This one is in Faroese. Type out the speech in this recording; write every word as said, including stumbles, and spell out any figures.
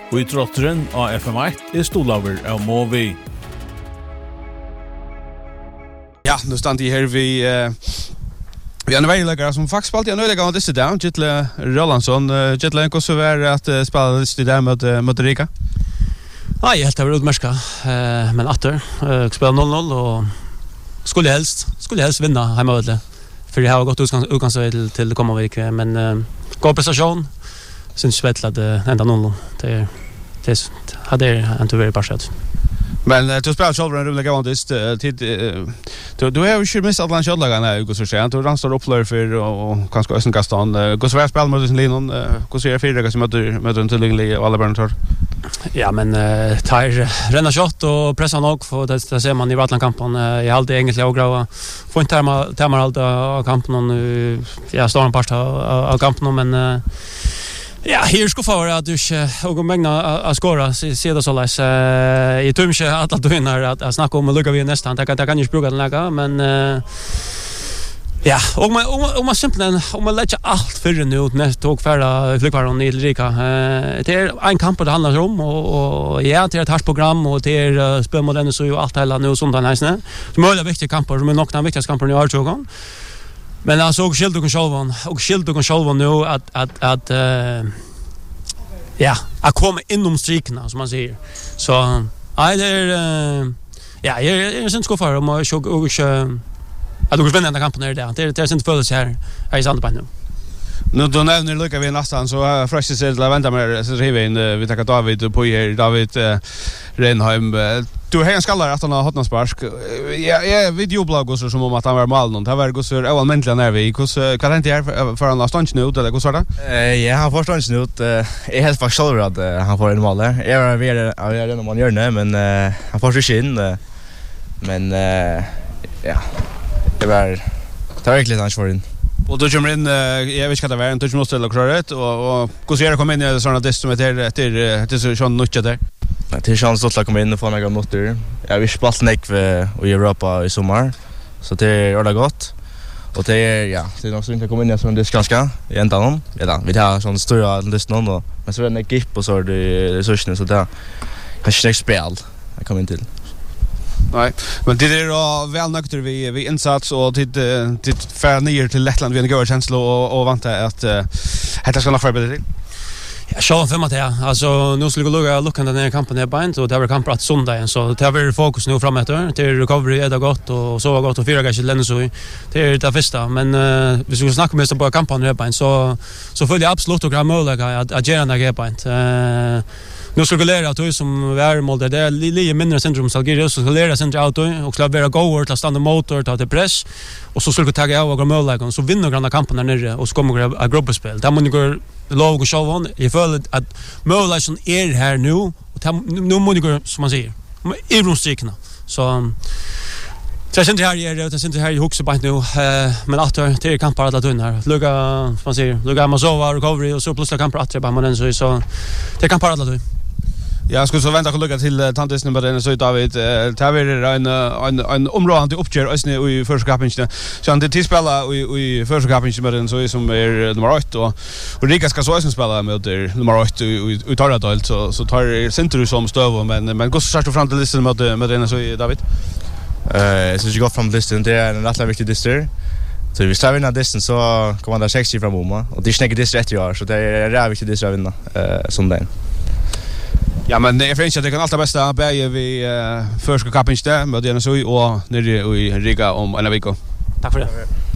Og i trotteren av F M ett er Stolaver av Movi. Ja, nu stand jeg her vi... Uh, vi er en veileggere som faktisk spalte en øyelegger av disse der, Gittle Rolandsson. Uh, Gittle, hvordan så var det at uh, spille disse der mot, uh, mot Rika? Ja, jeg helt har vært utmerska, uh, men atter. Uh, spille noll noll, og skulle helst, skulle helst vinne hjemme av det. For jeg har gått utgangsvei til, til kommende vik, men uh, god prestasjon. Synes vet att det ända noll det det hade inte varit bara skött. Men du spelar själv en rumlig avantist tid du du har ju ju missat alla shotlagarna i så sent och ranstar upplör för och kanske ösen kastan går så väl spel mot sin linon går så är fyra som möter möter en tillgänglig och alla barn. Ja men tar renna shot och pressa nog för det det ser man i Vatlandkampen. Jag hade egentligen och grava få inte tema tema allt av kampen och jag står en part av kampen men ja, här ska få att du och mängna att skora se det så läs i tumske att att vinna att snacka om lucka vi nästan det kan det kan ju bruka den lägga men ja, och man och man simpelthen om man lägger allt för nu ut nästa tåg färda flygplan i Rika. Det är en kamp det handlar om och och ja, det är ett hårt program och det är spel mot den så ju allt hela nu sånt här nästan. Så möjliga viktiga kamper som är nog de viktigaste kamperna i Artogon. Men alltså och skilt och självan och skilt och självan nu att att att uh, ja, att komma inom strikna som man säger. Så nej det är uh, ja, jag är sen ska för om jag såg och att du vinner den kampen där det. Det är sen för här här i Sandberg nu. Nu då nämner Luca vi nästan så fresh sig till vänta med så river in vi tar David på här David Renheim. Du har en skallare att han har haft någon spark. Ja, jag videoblogg så som om att han var mal någon. Det var går så allmäntliga när vi hur kan inte här för han stans nu eller hur så där? Eh ja, han får stans nu. Är helt faktiskt så att han får en mål där. Jag är vidare jag är den man gör nu men han får sig in men ja. Det var det var verkligen han för in. Och då kommer in jag vet inte vad det var, en touch måste eller klarhet och och hur ser det komma in i såna där som heter efter det så sån nutcha där. Det är chans att komma in och få några minuter. Jag vill spela snack i Europa i sommar. Så det är det gott. Och det är ja, det är också inte komma in som det ska ganska egentligen om. Ja, vi har sån stora lust någon då. Men så är det en gipp och så är det resurserna så där. Kanske nästa spel jag kommer in till. Nej, men det är då väl nökter vi vi insats och till till för ner till Lettland vi en god känsla och och vänta att det ska nog förbättra till. Ja, så för mig det. Alltså nu skulle jag lugga lucka den här kampen där bänt och det var kamp att söndagen så det var fokus nu framåt till recovery är det gott och så var gott och fyra gånger länder så det är det första men uh, vi ska snacka mest på kampen där bänt så så följer jag absolut och möjliga att att göra några bänt. Uh, Nu ska vi lära att du som är mål det är lite mindre centrum så går så ska lära centrum auto och ska vara goer till stanna motor ta till press och så ska vi ta av och målläggen så vinner granda kampen där nere och så kommer det ett gruppspel. Där man går låg och show i för att målläggen är här nu och nu måste gå som man säger. I runstrikna. Så så sen det här är det sen det här i Huxebant nu men åter till kampar alla tunnar. Lugga man säger lugga Mazova recovery och så plus kampar att bara man så så det kampar alla tunnar. Jag skulle så vänta och lugga till tantisen med den så David tar vi en en en område uppgör oss nu i första kapingen. Så han det till spela i i första kapingen med den så som är nummer åtta och och Rika ska så som spela med nummer åtta i i Torradal så så tar Centrum som stöv men men går så starta fram till listan med med den så David. Eh så jag går fram listan det är en rätt viktig distur. Så vi står vinna distan så kommer det sextio fram om och det snäcker distan ett år så det är rätt viktigt distan vinna eh söndagen. Ja, men det finns ju det kan alltid bästa bäge vi uh, första kapingen där med den så och nere i Riga om en vecka. Tack för det.